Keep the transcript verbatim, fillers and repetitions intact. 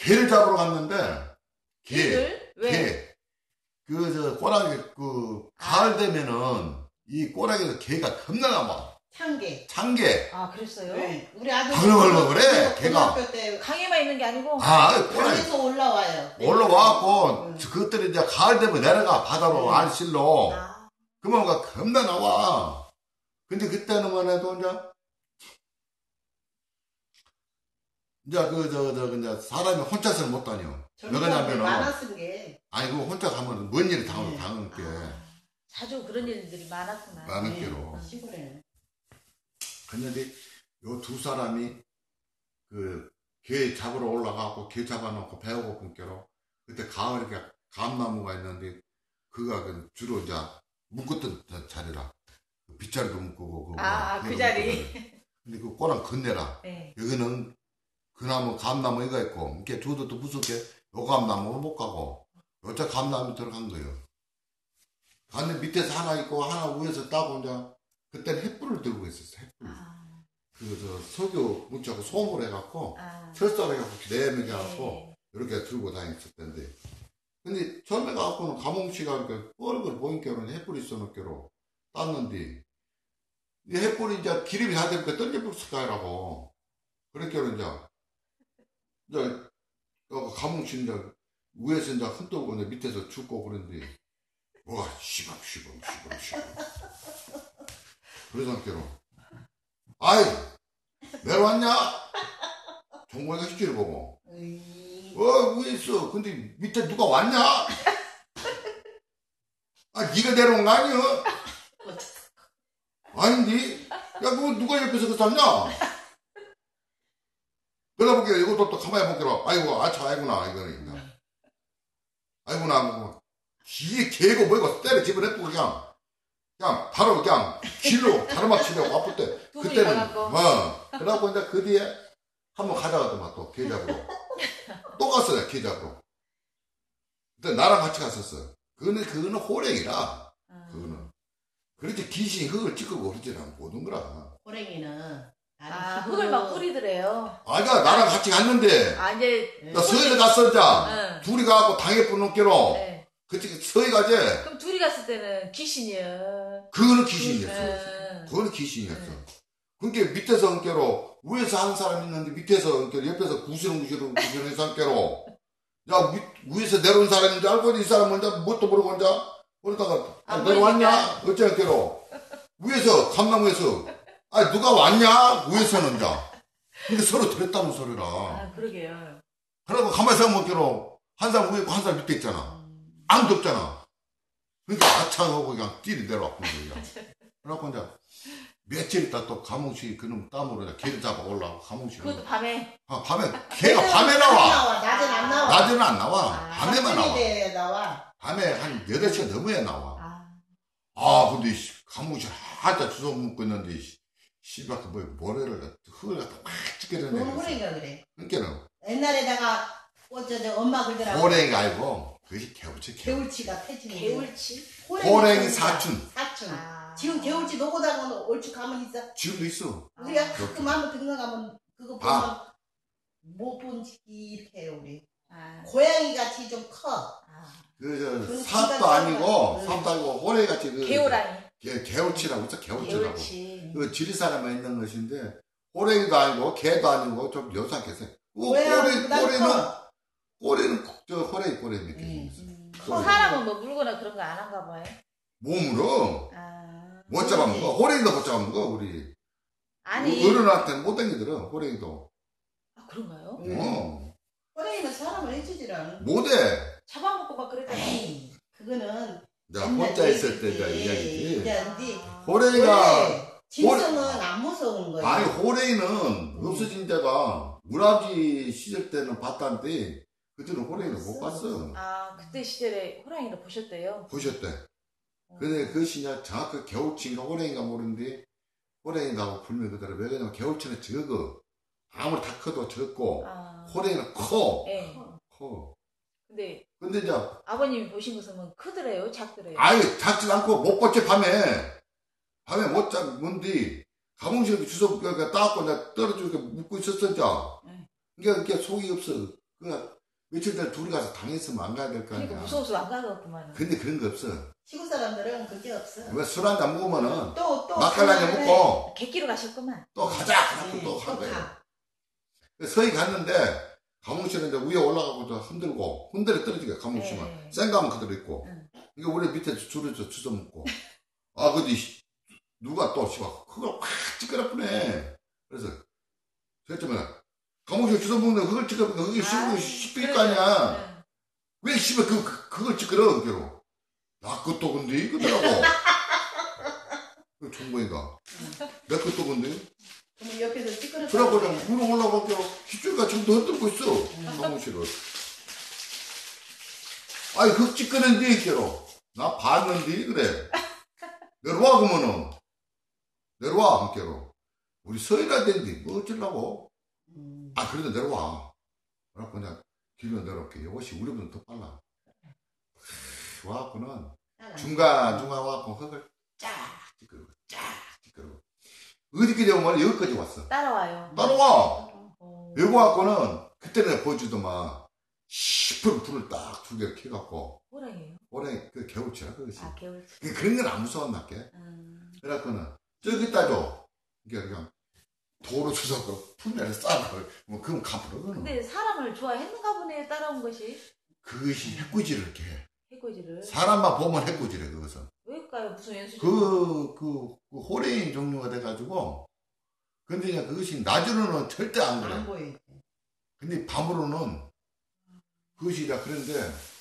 개를 잡으러 갔는데, 개. 개를? 왜? 개. 그, 저, 꼬라기, 그, 가을 되면은, 이 꼬라기에서 개가 겁나 나와. 참개. 참개. 아, 그랬어요? 네. 우리 아들. 바글바글 그래, 개가. 고등학교 때 강에만 있는 게 아니고? 아, 꼬라기. 강에서 올라와요. 올라와갖고, 응. 그것들이 이제 가을 되면 내려가, 바다로, 응. 알실로. 아. 그러면 그 겁나 나와. 근데 그때는만 해도 이제, 이제 그, 저, 저, 이제 사람이 혼자서는 못 다녀. 왜 그러냐면은, 많았은 게. 아니, 그 혼자 가면 뭔 일이 당하는, 네. 당하는 게. 아, 자주 그런 일들이 많았구나. 많은 네. 게로. 시골에. 근데 요 두 사람이 그 개 잡으러 올라가고 개 잡아놓고 배가 고픈 게로 그때 가을에 감나무가 있는데 그가 그 주로 이제 묶었던 자리라 빗자리도 묶고 그 아, 그 자리. 근데 그 꼬랑 건네라. 네. 여기는 그 나무 감나무 이거 있고 이렇게 줘도 또 무섭게 요 감나무는 못 가고 요자 감나무 들어간 거예요. 근데 밑에서 하나 있고 하나 위에서 따고 이제 그때는 횃불을 들고 있었어. 횃불. 아. 그 저 석유 묻자고 솜을 해갖고 아. 철사를 해갖고 네 명이 해갖고 네. 이렇게 들고 다녔었던데. 근데 처음에 가갖고는 가몽씨가 이렇게 뻘걸 보인 게로는 횃불이 있어놓은 게로 땄는데 이 횃불이 이제 기름이 다 되니까 던져버렸을 거라고. 그렇게로 이제 이제 가몽씨 이제 위에서 이제 흔들고 이제 밑에서 죽고 그런데 와 시방 시방 시방 시방 그런 상태로 아이 내려왔냐? 종고이가 시키를 보고 으이. 어 위에 있어. 근데 밑에 누가 왔냐? 아 니가 내려온 거 아니야? 아닌데? 야 그거 누가 옆에서 그 샀냐? 그러다 보니까 이것도 또 가만히 보기로 아이고 아차 아이구나 이거는 아이구나 뭐 뒤에 개고 뭐고 때려 집어냈고 그냥 그냥 바로 그냥 길로 가르마 치려고 아플 때 그때는 어 그래갖고 이제 그 뒤에 한번 가다가더만 또 개 잡으러 또 갔어요 개 잡으러 그때 나랑 같이 갔었어. 그거는 그거는 호랭이라 그거는 그렇게 귀신이 흙을 찍고 그러지는 못한 거라. 호랭이는 아, 흙을 막 뿌리더래요. 아니야 나랑 같이 갔는데 아, 이제. 나 서해를 갔어 자 응. 둘이 가갖고 당해 뿌놓기로 네. 그때 서해 가지. 그럼 둘이 갔을 때는 귀신이야. 그거는 귀신이었어. 응. 그거는 귀신이었어. 그러니까 밑에서 한께로 위에서 한 사람 있는데 밑에서 한께로 옆에서 구시렁구시렁 구시렁 한께로 야 밑, 위에서 내려온 사람인 줄 알고 이 사람은 이제 뭣도 모르고 이제 그러다가 아, 내려왔냐? 어째 한께로 위에서 감나무에서 아 누가 왔냐? 위에서는 이제 근데 서로 들었다는 소리라. 아, 그러게요. 그러고 가만히 생각해보기로 한 사람 위에 있고 한 사람 밑에 있잖아. 아무도 없잖아. 그러니까 아차하고 그냥 띠리 내려왔고 그냥. 그래갖고 이제 며칠 있다 또 가몽씨 그놈 땀으로 이제 개를 잡아 올라가고 가몽씨. 그것도 밤에. 아 밤에 개가 밤에 나와. 낮엔 안 나와. 낮에는 안 나와. 아, 밤에만 나와. 밤에 나와. 밤에 한 여덟 시가 넘어야 나와. 아. 아 근데 가몽씨 한자 주워 먹고 있는데 씨발 그 뭐야 모래를 흙을 갖다 막 찍게 되네. 그건 호랭이가 그래. 그러니까는 옛날에다가 어쩌대 엄마 그러더라고. 호랭이가 아니고 그것이 개울치. 개울치가 태진이. 개울치? 호랭이 사춘. 사춘. 아. 지금 개울치 노고다가 얼추 가면 있어. 지금도 있어. 우리가 그렇게. 가끔 한번 등산가면 그거 봐. 보면 못 본지 이렇게 해요 우리. 아. 고양이 같이 좀 커. 아. 그저 그건 삽도 기가 아니고 응. 삽도 아니고 호랭이 같이 그 개호랑이. 개, 개울치라고 있어 개울치라고. 개울치. 그 지리산에만 있는 것인데 호랭이도 아니고 개도 아니고 좀 묘사한 개세. 뭐야, 꼬리 난 꼬리는 커. 꼬리는 저 호랭이 꼬리 이렇게 응. 생겼어. 음. 꼬리. 사람은 뭐 물거나 그런 거 안 한가 봐요. 몸으로 아. 못 잡아먹어. 호랭이도 못 잡아먹어 우리. 아니. 어른한테는 못 당기더라 호랭이도. 아, 그런가요? 응. 어 호랭이는 사람을 해치질 않아. 못해. 잡아먹고 막 그랬잖아. 에이, 그거는 자 혼자 있을 때 이제 이야기지. 이제 근데 호랭이가 원래 짐승은 안 무서운 거예요. 아니 호랭이는 없어진 데가 우라지 시절 때는 봤다는데 그때는 호랭이를 못 봤어. 아, 그때 시절에 호랑이를 보셨대요? 보셨대. 근데 그것이 이제 정확히 개울치인가 호랭이가 모르는데 호랭이라고 불면 그대로 왜 그러냐면 개울치는 적어. 아무리 다 커도 적고 아. 호랭이는 커. 예. 커. 근데 근데 이제 아버님이 보신 것은 크더래요? 작더래요? 아예 작지 않고 못 봤지 밤에. 밤에 못 잡, 뭔데 가봉실 주소 따갖고 나 떨어지고 묶고 있었었죠. 네. 그러니까 그게 속이 없어. 그 며칠 전에 둘이 가서 당했으면 안 가야 될 거 아니야. 그러니까 무서워서 안 가겠구만. 근데 그런 거 없어. 시골 사람들은 그게 없어. 왜 술 한잔 먹으면은 또, 또. 맛깔나게 그날에 먹고 객기로 가셨구만. 또 가자! 네, 또 한 또 거야. 가. 서희 갔는데 가뭄씨는 이제 위에 올라가고 또 흔들고 흔들어 떨어지게 가뭄씨만 네. 생가면 그대로 있고 응. 이게 우리 밑에 줄을 주워 먹고 아 근데 이 누가 또 씨발 그걸 확 찌끄럽네. 그래서 저쯤에 가뭄씨 주워 먹는데 그걸 찌끄럽고 그게 아, 씹힐 거 아니야. 응. 왜 씨발 그, 그 그걸 찌끄러 그대로 나 그것도 근데 이거더라고. 그 종보인가 내 것도 근데 그러면 옆에서 찌그러. 그러고 그냥 위로 올라가고 핏줄같이 흔들고 있어. 가무실을. 아이 흑찌끄는데 있게로. 나 봤는데 그래. 내려와 그러면은. 내려와 함께로. 우리 서해가 된디 뭐 어쩌려고. 음. 아 그래도 내려와. 그래갖고 그냥 길로 내려올게. 이것이 우리보다 더 빨라. 와갖고는 중간 중간 와갖고 흙을 쫙 찌끄러고 쫙 찌끄러고. 어디까지 오면 여기까지 왔어. 따라와요. 따라와. 어. 여기 와갖고는 그때는 보여주더만 시퍼 불을 딱 두 개를 켜갖고 호랑이에요? 올해 그 겨울치라 그것이 아, 개울. 그- 그런 건 안 무서웠나게. 음. 그래갖고는 저기 따줘. 이게 그냥 도로 주워서 품에를 싸고 뭐 그건 가불어. 근데 사람을 좋아했는가 보네, 따라온 것이. 그것이 해꾸지를 이렇게 해. 해코지를. 사람만 보면 해꾸지래 그것은. 왜일까요? 무슨 연수? 그, 그, 그 호레인 종류가 돼가지고 근데 이제 그것이 낮으로는 절대 안 그래. 안 보여. 근데 밤으로는 그것이다 그런데